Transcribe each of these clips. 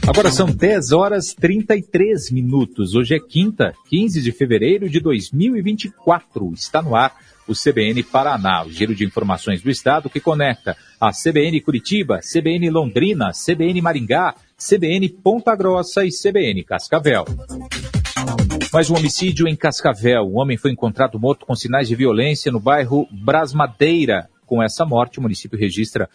Agora são 10h33. Hoje é quinta, 15 de fevereiro de 2024. Está no ar o CBN Paraná, o giro de informações do estado que conecta a CBN Curitiba, CBN Londrina, CBN Maringá, CBN Ponta Grossa e CBN Cascavel. Mais um homicídio em Cascavel. Um homem foi encontrado morto com sinais de violência no bairro Brasmadeira. Com essa morte, o município registra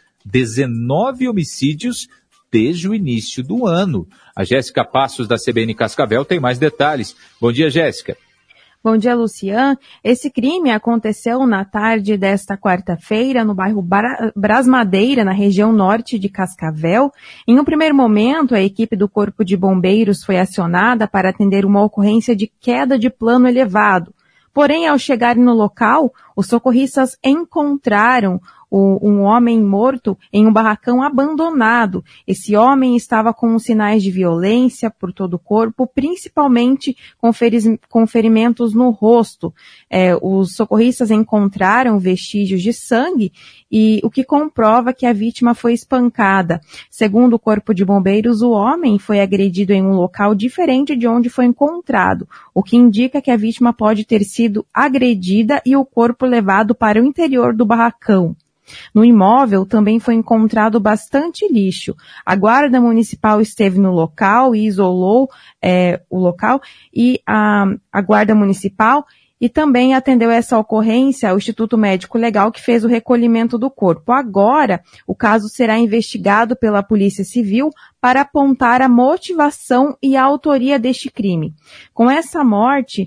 19 homicídios desde o início do ano. A Jéssica Passos, da CBN Cascavel, tem mais detalhes. Bom dia, Jéssica. Bom dia, Lucian. Esse crime aconteceu na tarde desta quarta-feira no bairro Brasmadeira, na região norte de Cascavel. Em um primeiro momento, a equipe do Corpo de Bombeiros foi acionada para atender uma ocorrência de queda de plano elevado. Porém, ao chegarem no local, os socorristas encontraram um homem morto em um barracão abandonado. Esse homem estava com sinais de violência por todo o corpo, principalmente com ferimentos no rosto. Os socorristas encontraram vestígios de sangue, e o que comprova que a vítima foi espancada. Segundo o Corpo de Bombeiros, o homem foi agredido em um local diferente de onde foi encontrado, o que indica que a vítima pode ter sido agredida e o corpo levado para o interior do barracão. No imóvel também foi encontrado bastante lixo. A Guarda Municipal esteve no local e isolou o local, e a Guarda Municipal e também atendeu essa ocorrência o Instituto Médico Legal, que fez o recolhimento do corpo. Agora, o caso será investigado pela Polícia Civil para apontar a motivação e a autoria deste crime. Com essa morte,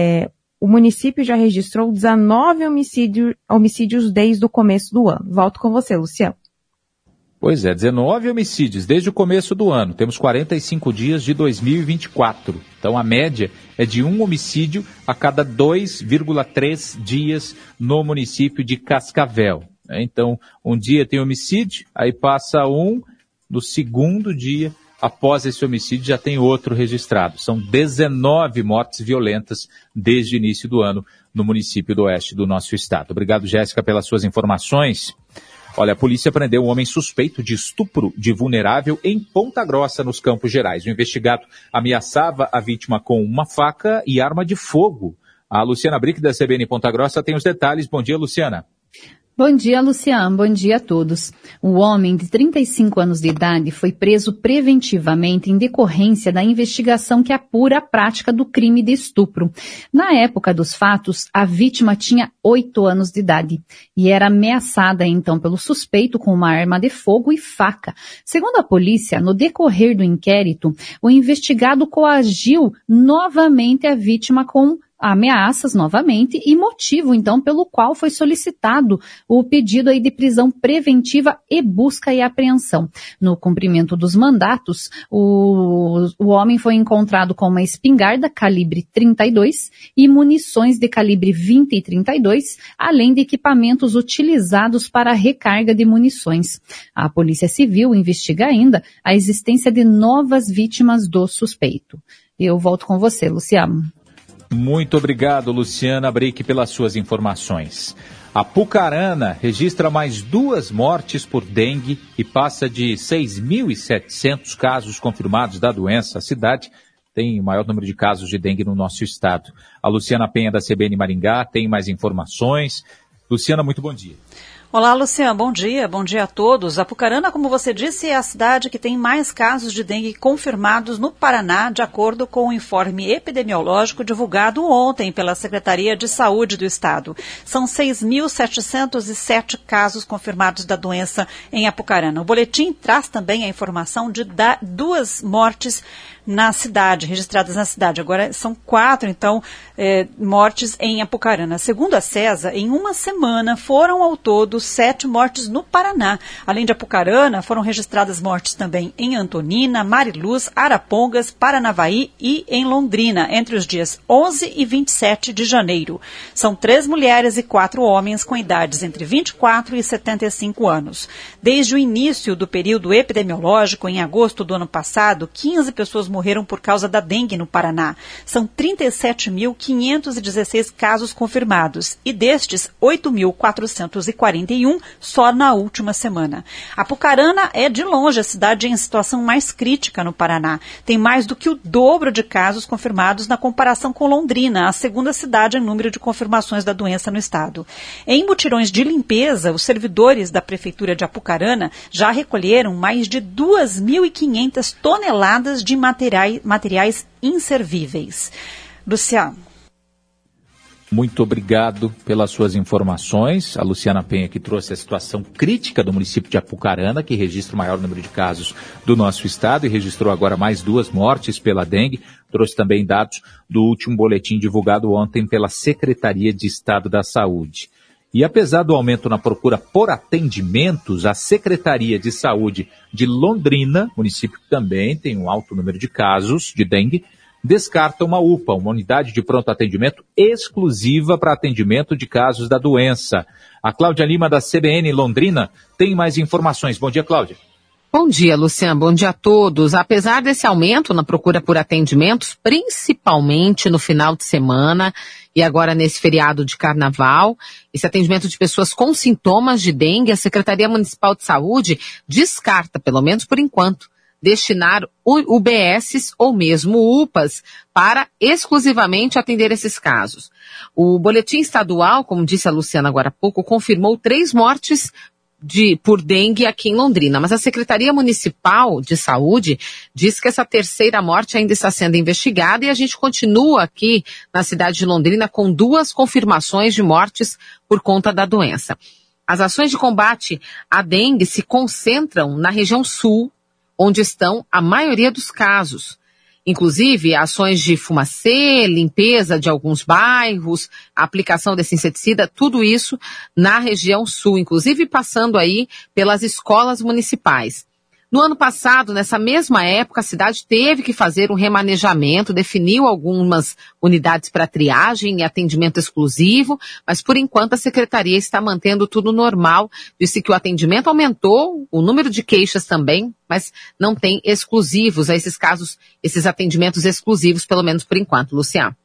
o município já registrou 19 homicídios desde o começo do ano. Volto com você, Luciano. Pois é, 19 homicídios desde o começo do ano. Temos 45 dias de 2024. Então, a média é de um homicídio a cada 2,3 dias no município de Cascavel. Então, um dia tem homicídio, aí passa no segundo dia, após esse homicídio, já tem outro registrado. São 19 mortes violentas desde o início do ano no município do oeste do nosso estado. Obrigado, Jéssica, pelas suas informações. Olha, a polícia prendeu um homem suspeito de estupro de vulnerável em Ponta Grossa, nos Campos Gerais. O investigado ameaçava a vítima com uma faca e arma de fogo. A Luciana Brick, da CBN Ponta Grossa, tem os detalhes. Bom dia, Luciana. Bom dia, Luciano. Bom dia a todos. Um homem de 35 anos de idade foi preso preventivamente em decorrência da investigação que apura a prática do crime de estupro. Na época dos fatos, a vítima tinha 8 anos de idade e era ameaçada então pelo suspeito com uma arma de fogo e faca. Segundo a polícia, no decorrer do inquérito, o investigado coagiu novamente a vítima com ameaças novamente e motivo, então, pelo qual foi solicitado o pedido aí de prisão preventiva e busca e apreensão. No cumprimento dos mandatos, o homem foi encontrado com uma espingarda calibre 32 e munições de calibre 20 e 32, além de equipamentos utilizados para a recarga de munições. A Polícia Civil investiga ainda a existência de novas vítimas do suspeito. Eu volto com você, Luciano. Muito obrigado, Luciana Brick, pelas suas informações. A Apucarana registra mais 2 mortes por dengue e passa de 6.700 casos confirmados da doença. A cidade tem o maior número de casos de dengue no nosso estado. A Luciana Penha, da CBN Maringá, tem mais informações. Luciana, muito bom dia. Olá, Luciano, bom dia a todos. Apucarana, como você disse, é a cidade que tem mais casos de dengue confirmados no Paraná, de acordo com o informe epidemiológico divulgado ontem pela Secretaria de Saúde do Estado. São 6.707 casos confirmados da doença em Apucarana. O boletim traz também a informação de 2 mortes na cidade, registradas na cidade. Agora são 4, então, mortes em Apucarana. Segundo a CESA, em uma semana foram ao todo 7 mortes no Paraná. Além de Apucarana, foram registradas mortes também em Antonina, Mariluz, Arapongas, Paranavaí e em Londrina, entre os dias 11 e 27 de janeiro. São 3 mulheres e 4 homens com idades entre 24 e 75 anos. Desde o início do período epidemiológico, em agosto do ano passado, 15 pessoas morreram por causa da dengue no Paraná. São 37.516 casos confirmados e destes, 8.441 só na última semana. Apucarana é de longe a cidade em situação mais crítica no Paraná. Tem mais do que o dobro de casos confirmados na comparação com Londrina, a segunda cidade em número de confirmações da doença no estado. Em mutirões de limpeza, os servidores da Prefeitura de Apucarana já recolheram mais de 2.500 toneladas de materiais inservíveis. Luciano. Muito obrigado pelas suas informações. A Luciana Penha que trouxe a situação crítica do município de Apucarana, que registra o maior número de casos do nosso estado e registrou agora mais 2 mortes pela dengue. Trouxe também dados do último boletim divulgado ontem pela Secretaria de Estado da Saúde. E apesar do aumento na procura por atendimentos, a Secretaria de Saúde de Londrina, município que também tem um alto número de casos de dengue, descarta uma UPA, uma unidade de pronto atendimento exclusiva para atendimento de casos da doença. A Cláudia Lima, da CBN Londrina, tem mais informações. Bom dia, Cláudia. Bom dia, Luciano. Bom dia a todos. Apesar desse aumento na procura por atendimentos, principalmente no final de semana e agora nesse feriado de carnaval, esse atendimento de pessoas com sintomas de dengue, a Secretaria Municipal de Saúde descarta, pelo menos por enquanto, destinar UBSs ou mesmo UPAs para exclusivamente atender esses casos. O boletim estadual, como disse a Luciana agora há pouco, confirmou 3 mortes por dengue aqui em Londrina, mas a Secretaria Municipal de Saúde diz que essa terceira morte ainda está sendo investigada e a gente continua aqui na cidade de Londrina com 2 confirmações de mortes por conta da doença. As ações de combate à dengue se concentram na região sul, onde estão a maioria dos casos. Inclusive, ações de fumacê, limpeza de alguns bairros, a aplicação desse inseticida, tudo isso na região sul, inclusive passando aí pelas escolas municipais. No ano passado, nessa mesma época, a cidade teve que fazer um remanejamento, definiu algumas unidades para triagem e atendimento exclusivo, mas por enquanto a secretaria está mantendo tudo normal. Disse que o atendimento aumentou, o número de queixas também, mas não tem exclusivos a esses casos, esses atendimentos exclusivos, pelo menos por enquanto. Luciano.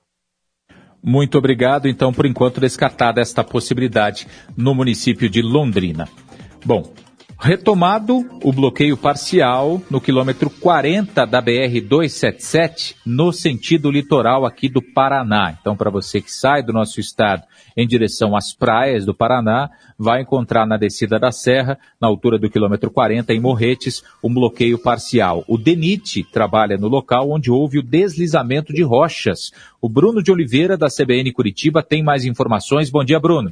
Muito obrigado. Então, por enquanto, descartada esta possibilidade no município de Londrina. Bom, retomado o bloqueio parcial no quilômetro 40 da BR-277, no sentido litoral aqui do Paraná. Então, para você que sai do nosso estado em direção às praias do Paraná, vai encontrar na descida da serra, na altura do quilômetro 40, em Morretes, um bloqueio parcial. O DENIT trabalha no local onde houve o deslizamento de rochas. O Bruno de Oliveira, da CBN Curitiba, tem mais informações. Bom dia, Bruno.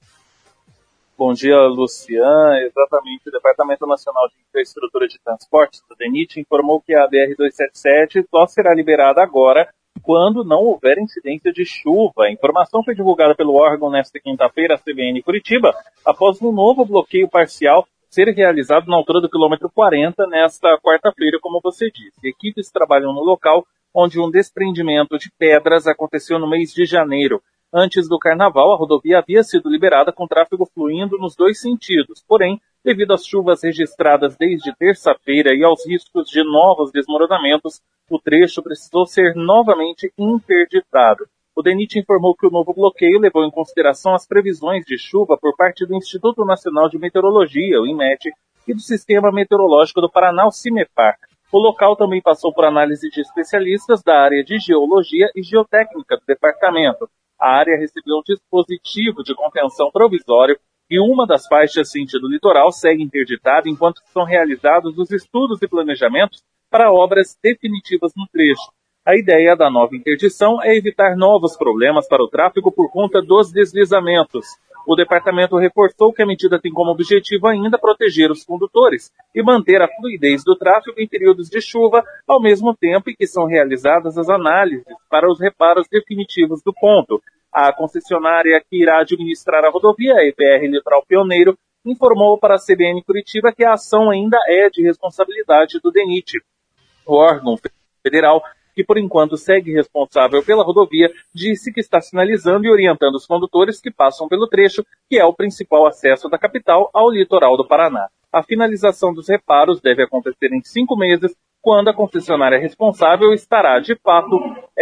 Bom dia, Luciano. Exatamente, o Departamento Nacional de Infraestrutura de Transportes, do DENIT, informou que a BR-277 só será liberada agora quando não houver incidência de chuva. A informação foi divulgada pelo órgão nesta quinta-feira, a CBN Curitiba, após um novo bloqueio parcial ser realizado na altura do quilômetro 40 nesta quarta-feira, como você disse. Equipes trabalham no local onde um desprendimento de pedras aconteceu no mês de janeiro. Antes do carnaval, a rodovia havia sido liberada com tráfego fluindo nos 2 sentidos. Porém, devido às chuvas registradas desde terça-feira e aos riscos de novos desmoronamentos, o trecho precisou ser novamente interditado. O DENIT informou que o novo bloqueio levou em consideração as previsões de chuva por parte do Instituto Nacional de Meteorologia, o INMET, e do Sistema Meteorológico do Paraná, o CIMEPAR. O local também passou por análise de especialistas da área de Geologia e Geotécnica do departamento. A área recebeu um dispositivo de contenção provisório e uma das faixas sentido litoral segue interditada enquanto são realizados os estudos e planejamentos para obras definitivas no trecho. A ideia da nova interdição é evitar novos problemas para o tráfego por conta dos deslizamentos. O departamento reforçou que a medida tem como objetivo ainda proteger os condutores e manter a fluidez do tráfego em períodos de chuva, ao mesmo tempo em que são realizadas as análises para os reparos definitivos do ponto. A concessionária que irá administrar a rodovia, a EPR Litoral Pioneiro, informou para a CBN Curitiba que a ação ainda é de responsabilidade do DENIT. O órgão federal, que por enquanto segue responsável pela rodovia, disse que está sinalizando e orientando os condutores que passam pelo trecho, que é o principal acesso da capital ao litoral do Paraná. A finalização dos reparos deve acontecer em 5 meses, quando a concessionária responsável estará, de fato,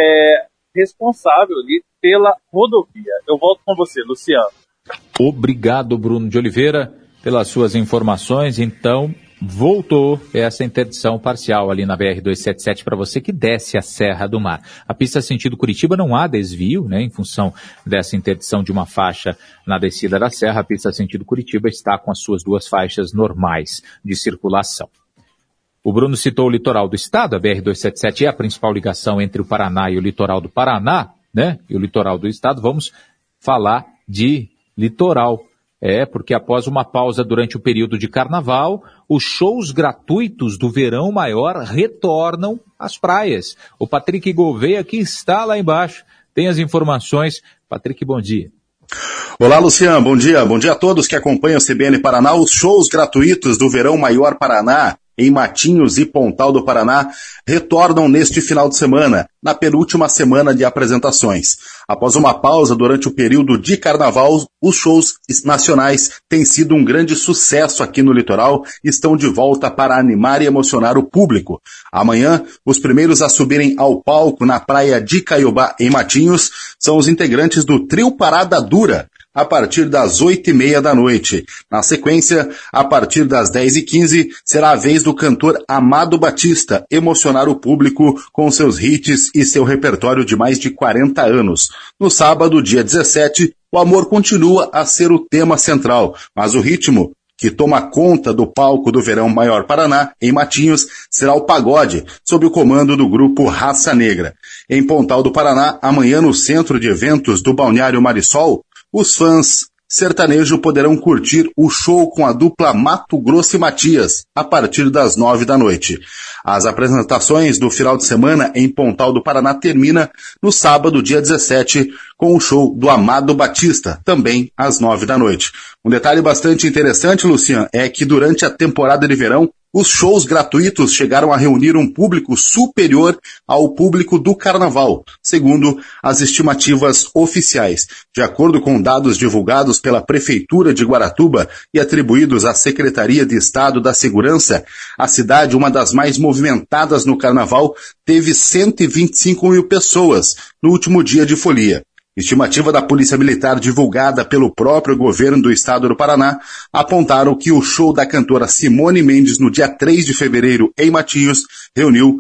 responsável ali pela rodovia. Eu volto com você, Luciano. Obrigado, Bruno de Oliveira, pelas suas informações. Então, voltou essa interdição parcial ali na BR-277 para você que desce a Serra do Mar. A pista sentido Curitiba não há desvio, né, em função dessa interdição de uma faixa na descida da serra. A pista sentido Curitiba está com as suas 2 faixas normais de circulação. O Bruno citou o litoral do estado. A BR-277 é a principal ligação entre o Paraná e o litoral do Paraná, né, e o litoral do estado. Vamos falar de litoral. Porque após uma pausa durante o período de carnaval, os shows gratuitos do Verão Maior retornam às praias. O Patrick Gouveia, que está lá embaixo, tem as informações. Patrick, bom dia. Olá, Luciano, bom dia. Bom dia a todos que acompanham o CBN Paraná. Os shows gratuitos do Verão Maior Paraná, em Matinhos e Pontal do Paraná, retornam neste final de semana, na penúltima semana de apresentações. Após uma pausa durante o período de carnaval, os shows nacionais têm sido um grande sucesso aqui no litoral e estão de volta para animar e emocionar o público. Amanhã, os primeiros a subirem ao palco na praia de Caiobá, em Matinhos, são os integrantes do Trio Parada Dura, a partir das 8h30 da noite. Na sequência, a partir das 10h15, será a vez do cantor Amado Batista emocionar o público com seus hits e seu repertório de mais de 40 anos. No sábado, dia 17, o amor continua a ser o tema central, mas o ritmo que toma conta do palco do Verão Maior Paraná, em Matinhos, será o pagode, sob o comando do grupo Raça Negra. Em Pontal do Paraná, amanhã no Centro de Eventos do Balneário Marisol, os fãs sertanejo poderão curtir o show com a dupla Mato Grosso e Matias, a partir das 9 da noite. As apresentações do final de semana em Pontal do Paraná termina no sábado, dia 17, com o show do Amado Batista, também às 9 da noite. Um detalhe bastante interessante, Luciano, é que durante a temporada de verão, os shows gratuitos chegaram a reunir um público superior ao público do carnaval, segundo as estimativas oficiais. De acordo com dados divulgados pela Prefeitura de Guaratuba e atribuídos à Secretaria de Estado da Segurança, a cidade, uma das mais movimentadas no carnaval, teve 125 mil pessoas no último dia de folia. Estimativa da Polícia Militar divulgada pelo próprio governo do estado do Paraná apontaram que o show da cantora Simone Mendes no dia 3 de fevereiro em Matinhos reuniu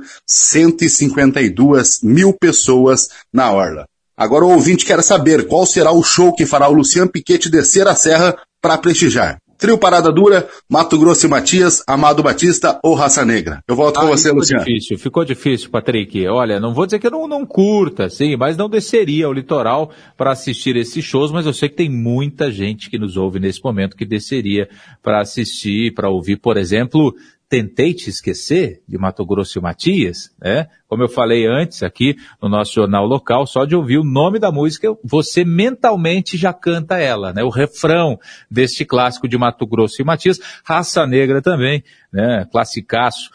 152 mil pessoas na orla. Agora o ouvinte quer saber qual será o show que fará o Luciano Piquete descer a serra para prestigiar. Trio Parada Dura, Mato Grosso e Matias, Amado Batista ou Raça Negra. Eu volto com você, Luciano. Ficou difícil, Patrick. Olha, não vou dizer que eu não curta, sim, mas não desceria ao litoral para assistir esses shows, mas eu sei que tem muita gente que nos ouve nesse momento que desceria para assistir, para ouvir, por exemplo, Tentei Te Esquecer, de Mato Grosso e Matias, né? Como eu falei antes aqui no nosso jornal local, só de ouvir o nome da música, você mentalmente já canta ela, né? O refrão deste clássico de Mato Grosso e Matias. Raça Negra também, né? Classicaço,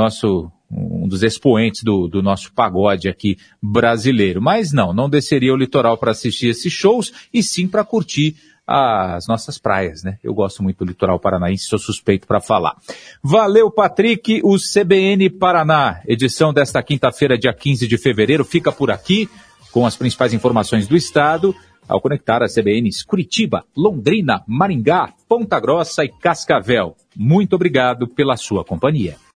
um dos expoentes do nosso pagode aqui brasileiro. Mas não desceria ao litoral para assistir esses shows, e sim para curtir as nossas praias, né? Eu gosto muito do litoral paranaense, sou suspeito para falar. Valeu, Patrick. O CBN Paraná, edição desta quinta-feira, dia 15 de fevereiro, fica por aqui com as principais informações do estado, ao conectar as CBNs Curitiba, Londrina, Maringá, Ponta Grossa e Cascavel. Muito obrigado pela sua companhia.